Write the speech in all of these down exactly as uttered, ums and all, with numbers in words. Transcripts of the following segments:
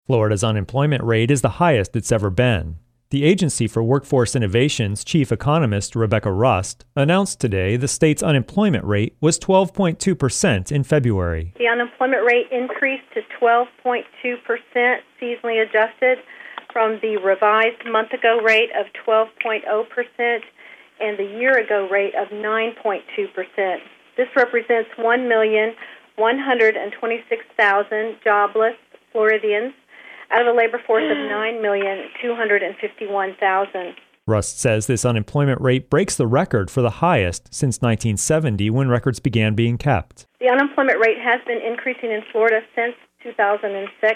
Florida's unemployment rate is the highest it's ever been. The Agency for Workforce Innovation's chief economist, Rebecca Rust, announced today the state's unemployment rate was twelve point two percent in February. The unemployment rate increased to twelve point two percent seasonally adjusted from the revised month-ago rate of twelve point zero percent and the year-ago rate of nine point two percent. This represents one million one hundred twenty-six thousand jobless Floridians out of a labor force of nine million two hundred fifty-one thousand. Rust says this unemployment rate breaks the record for the highest since nineteen seventy, when records began being kept. The unemployment rate has been increasing in Florida since two thousand six,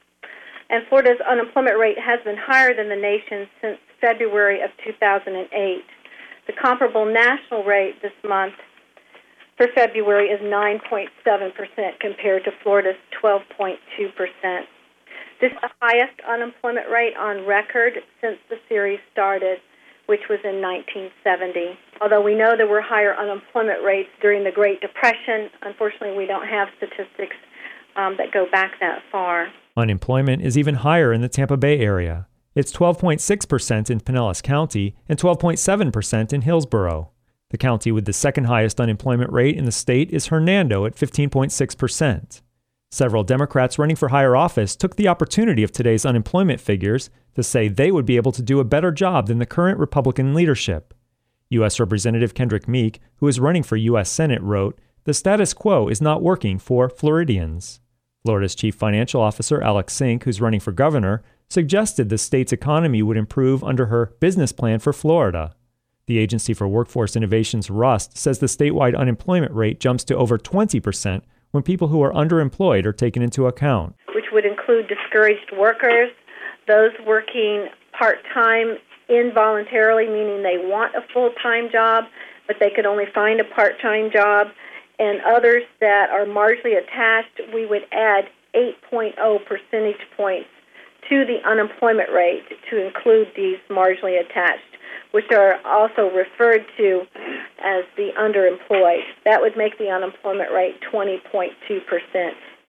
and Florida's unemployment rate has been higher than the nation's since February of two thousand eight. The comparable national rate this month for February is nine point seven percent compared to Florida's twelve point two percent. This is the highest unemployment rate on record since the series started, which was in nineteen seventy. Although we know there were higher unemployment rates during the Great Depression, unfortunately we don't have statistics um, that go back that far. Unemployment is even higher in the Tampa Bay area. It's twelve point six percent in Pinellas County and twelve point seven percent in Hillsborough. The county with the second highest unemployment rate in the state is Hernando at fifteen point six percent. Several Democrats running for higher office took the opportunity of today's unemployment figures to say they would be able to do a better job than the current Republican leadership. U S Representative Kendrick Meek, who is running for U S Senate, wrote, "The status quo is not working for Floridians." Florida's chief financial officer, Alex Sink, who's running for governor, suggested the state's economy would improve under her business plan for Florida. The Agency for Workforce Innovation's Rust says the statewide unemployment rate jumps to over twenty percent when people who are underemployed are taken into account. Which would include discouraged workers, those working part-time involuntarily, meaning they want a full-time job, but they could only find a part-time job, and others that are marginally attached. We would add eight point zero percentage points to the unemployment rate to include these marginally attached, which are also referred to as the underemployed. That would make the unemployment rate twenty point two percent.